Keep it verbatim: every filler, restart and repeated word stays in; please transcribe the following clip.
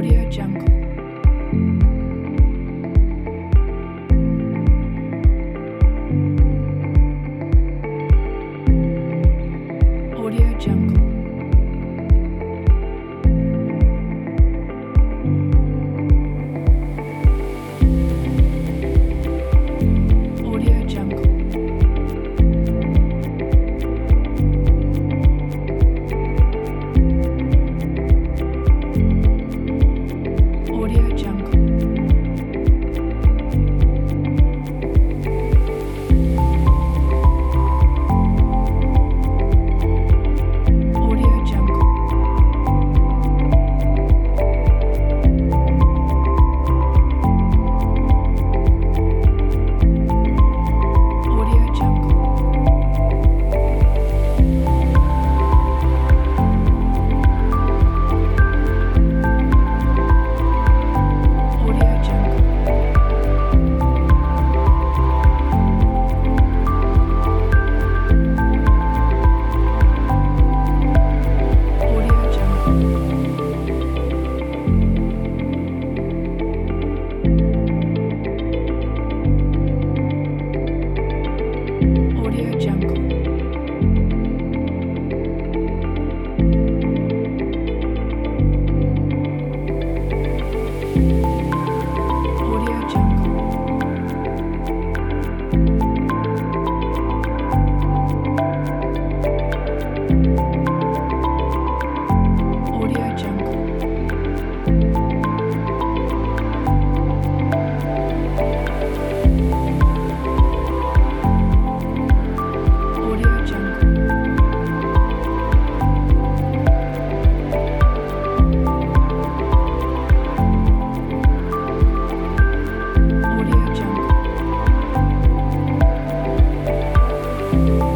Audio Jungle. Audio Jungle. Audio Jungle. Audio Jungle. Audio Jungle. Audio Jungle. Audio Jungle. Audio Jungle. Audio Jungle. Audio Jungle. Audio Jungle. Audio Jungle. Audio Jungle.